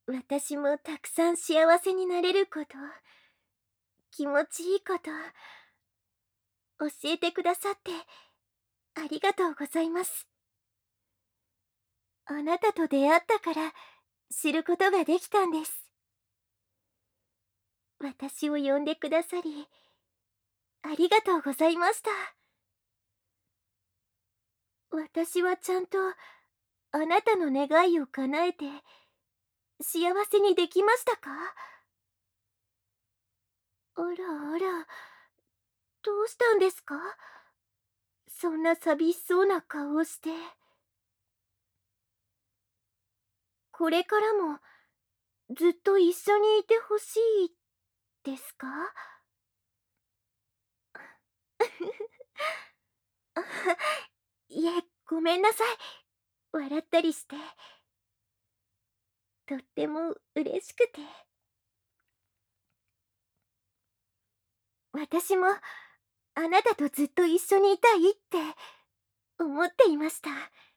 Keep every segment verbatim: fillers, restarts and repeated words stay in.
私もたくさん幸せになれること、気持ちいいこと、教えてくださってありがとうございます。あなたと出会ったから知ることができたんです。私を呼んでくださり、ありがとうございました。私はちゃんとあなたの願いを叶えて幸せにできましたか？あらあら、どうしたんですか？そんな寂しそうな顔をして。これからもずっと一緒にいてほしいですか？あいえ、ごめんなさい。笑ったりして。とっても嬉しくて。私もあなたとずっと一緒にいたいって思っていました。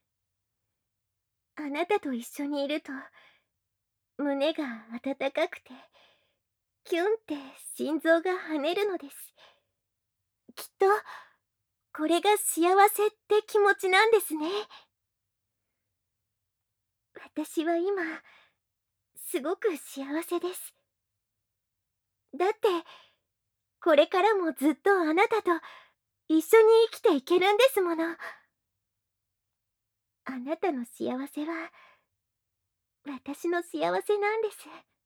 あなたと一緒にいると胸が温かくてキュンって心臓が跳ねるのです。きっとこれが幸せって気持ちなんですね。私は今すごく幸せです。だってこれからもずっとあなたと一緒に生きていけるんですもの。あなたの幸せは私の幸せなんです。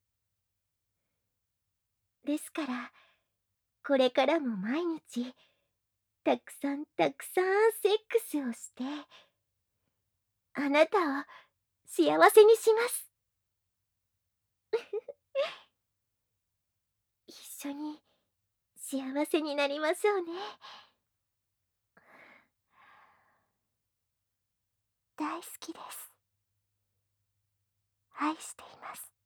ですからこれからも毎日たくさんたくさんセックスをしてあなたを幸せにします。一緒に幸せになりましょうね。大好きです。愛しています。